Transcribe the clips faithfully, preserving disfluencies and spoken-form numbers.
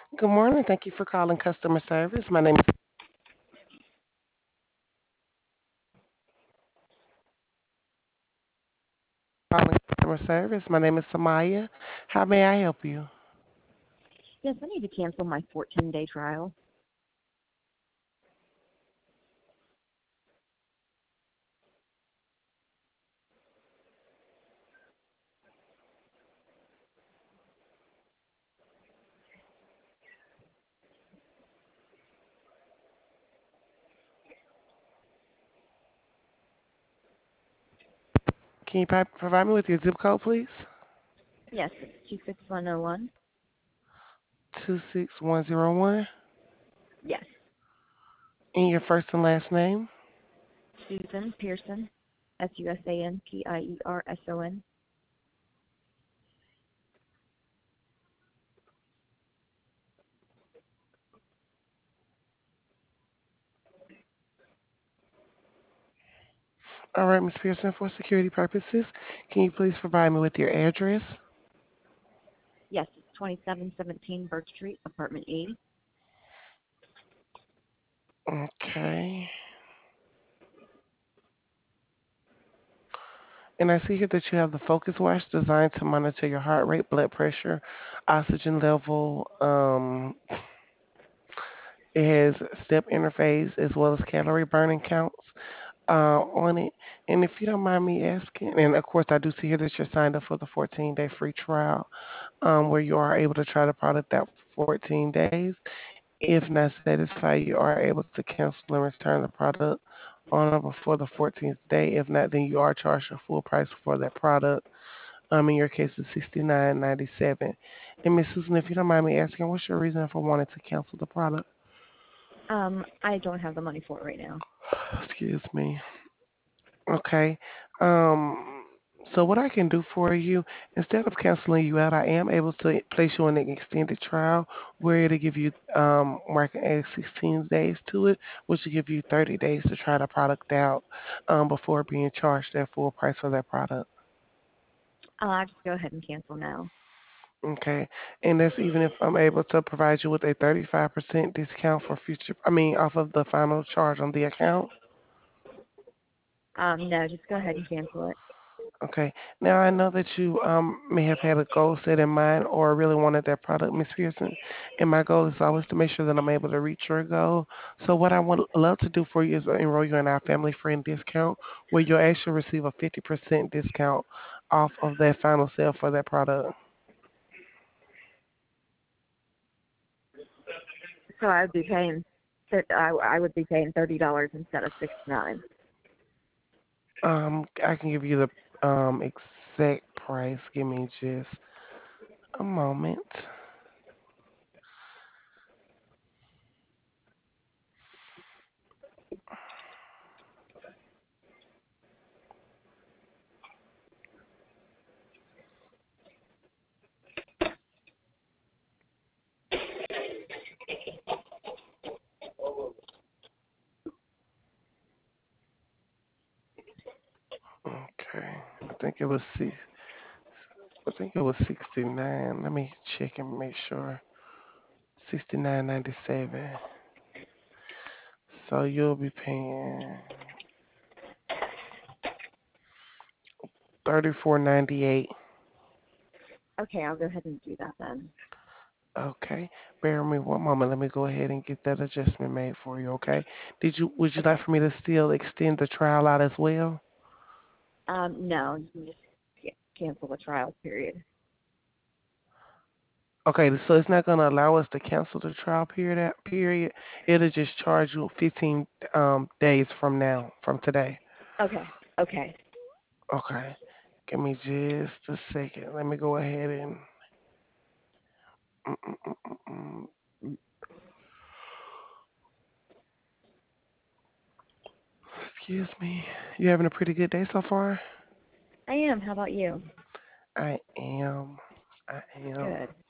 Good morning. Thank you for calling customer service. My name is calling customer service. My name is Samaya. How may I help you? Yes, I need to cancel my fourteen day trial. Can you pro- provide me with your zip code, please? Yes, it's two six one zero one. two six one zero one. Yes, And your first and last name? Susan Pearson, S U S A N P I E R S O N. All right, Miss Pearson, for security purposes, can you please provide me with your address? Yes, it's twenty-seven seventeen Birch Street, apartment eighty. Okay. And I see here that you have the Focus Watch designed to monitor your heart rate, blood pressure, oxygen level. Um, it has step interface as well as calorie burning counts uh, on it. And if you don't mind me asking, and of course I do see here that you're signed up for the fourteen day free trial, um, where you are able to try the product out for fourteen days. If not satisfied, you are able to cancel and return the product on or before the fourteenth day. If not, then you are charged a full price for that product. Um, in your case, it's sixty-nine ninety-seven. And Miss Susan, if you don't mind me asking, what's your reason for wanting to cancel the product? Um, I don't have the money for it right now. Excuse me. Okay. Um, so what I can do for you, instead of canceling you out, I am able to place you on an extended trial where it'll give you, um, where I can add sixteen days to it, which will give you thirty days to try the product out, um, before being charged that full price for that product. Uh, I'll just go ahead and cancel now. Okay. And that's even if I'm able to provide you with a thirty-five percent discount for future, I mean, off of the final charge on the account. Um, no, just go ahead and cancel it. Okay. Now I know that you um may have had a goal set in mind or really wanted that product, Miss Pearson. And my goal is always to make sure that I'm able to reach your goal. So what I would love to do for you is enroll you in our family friend discount, where you'll actually receive a fifty percent discount off of that final sale for that product. So I would be paying, thir- I, I would be paying thirty dollars instead of sixty-nine. Um, I can give you the um exact price. Give me just a moment. Okay. I think it was six. I think it was sixty-nine. Let me check and make sure. sixty-nine ninety-seven. So you'll be paying thirty-four ninety-eight. Okay, I'll go ahead and do that then. Okay. Bear with me one moment. Let me go ahead and get that adjustment made for you, okay? Did you would you like Okay. for me to still extend the trial out as well? Um, no, you can just ca- cancel the trial period. Okay, so it's not gonna allow us to cancel the trial period period. It'll just charge you fifteen um days from now, from today. Okay. Okay. Okay. Give me just a second. Let me go ahead and mm, mm, mm, mm, mm. Excuse me. You having a pretty good day so far? I am. How about you? I am. I am. Good.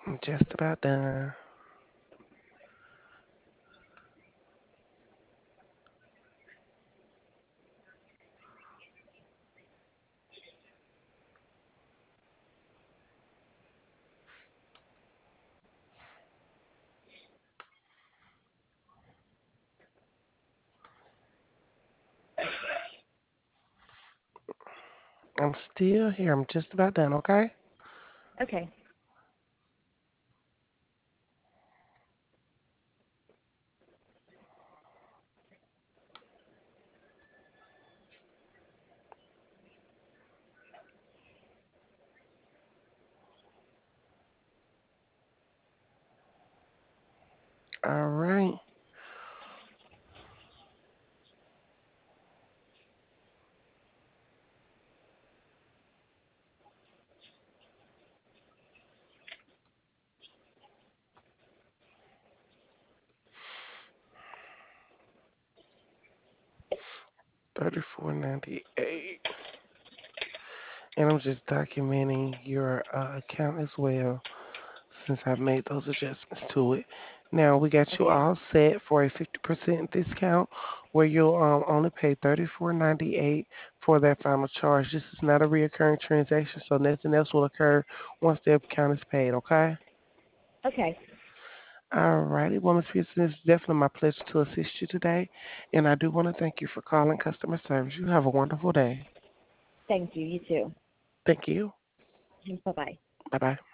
I'm just about done. I'm still here. I'm just about done, okay? Okay. All right. thirty-four ninety-eight. And I'm just documenting your uh, account as well since I've made those adjustments to it. Now we got you Okay. all set for a fifty percent discount where you'll um, only pay thirty-four ninety-eight for that final charge. This is not a reoccurring transaction, so nothing else will occur once the account is paid, okay? Okay. Alrighty, well, Miss Pearson, it's definitely my pleasure to assist you today, and I do want to thank you for calling customer service. You have a wonderful day. Thank you. You too. Thank you. Bye bye. Bye bye.